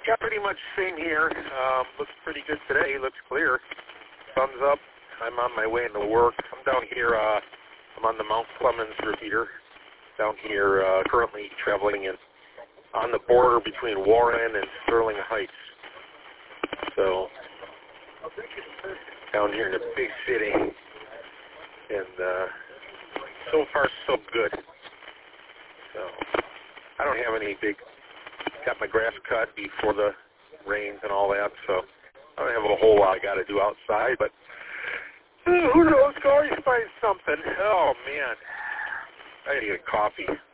Yeah, pretty much same here. Looks pretty good today. Looks clear. Sun's up. I'm on my way into work. I'm down here. I'm on the Mount Clemens repeater. Down here, currently traveling on the border between Warren and Sterling Heights. So down here in the big city, and so far so good. So I don't have any big. Got my grass cut before the rains and all that, so I don't have a whole lot I got to do outside, but who knows? Can always find something. Oh, man. I got to get a coffee.